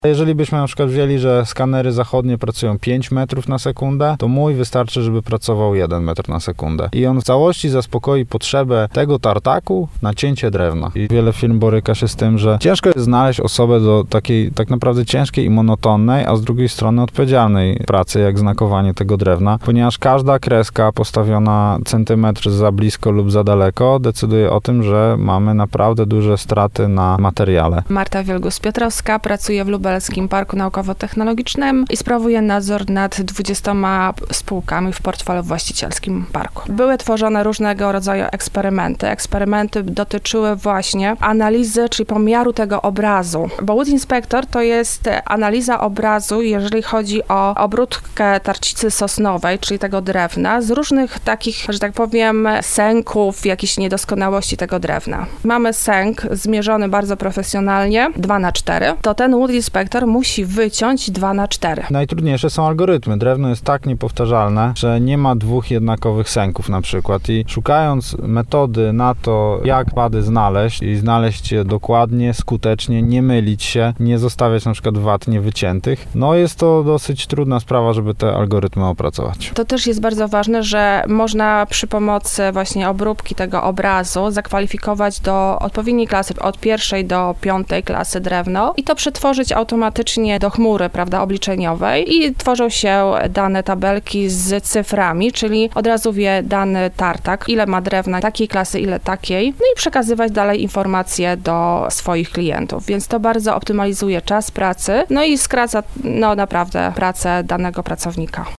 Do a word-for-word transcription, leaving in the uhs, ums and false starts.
Jeżeli byśmy na przykład wzięli, że skanery zachodnie pracują pięć metrów na sekundę, to mój wystarczy, żeby pracował jeden metr na sekundę. I on w całości zaspokoi potrzebę tego tartaku na cięcie drewna. I wiele firm boryka się z tym, że ciężko jest znaleźć osobę do takiej tak naprawdę ciężkiej i monotonnej, a z drugiej strony odpowiedzialnej pracy, jak znakowanie tego drewna, ponieważ każda kreska postawiona centymetr za blisko lub za daleko decyduje o tym, że mamy naprawdę duże straty na materiale. Marta Wielgus-Piotrowska pracuje w Lubelskim Parku Naukowo-Technologicznym i sprawuje nadzór nad dwudziestoma spółkami w portfelu właścicielskim parku. Były tworzone różnego rodzaju eksperymenty. Eksperymenty dotyczyły właśnie analizy, czyli pomiaru tego obrazu, bo Wood Inspector to jest analiza obrazu, jeżeli chodzi o obróbkę tarcicy sosnowej, czyli tego drewna, z różnych takich, że tak powiem, sęków, jakichś niedoskonałości tego drewna. Mamy sęk zmierzony bardzo profesjonalnie, dwa na cztery, to ten Wood Inspector musi wyciąć dwa na cztery. Najtrudniejsze są algorytmy. Drewno jest tak niepowtarzalne, że nie ma dwóch jednakowych sęków na przykład i szukając metody na to, jak wady znaleźć i znaleźć je dokładnie, skutecznie, nie mylić się, nie zostawiać na przykład wad niewyciętych, no jest to dosyć trudna sprawa, żeby te algorytmy opracować. To też jest bardzo ważne, że można przy pomocy właśnie obróbki tego obrazu zakwalifikować do odpowiedniej klasy, od pierwszej do piątej klasy drewno i to przetworzyć automatycznie do chmury, prawda, obliczeniowej i tworzą się dane tabelki z cyframi, czyli od razu wie dany tartak, ile ma drewna takiej klasy, ile takiej, no i przekazywać dalej informacje do swoich klientów, więc to bardzo optymalizuje czas pracy, no i skraca, no naprawdę pracę danego pracownika.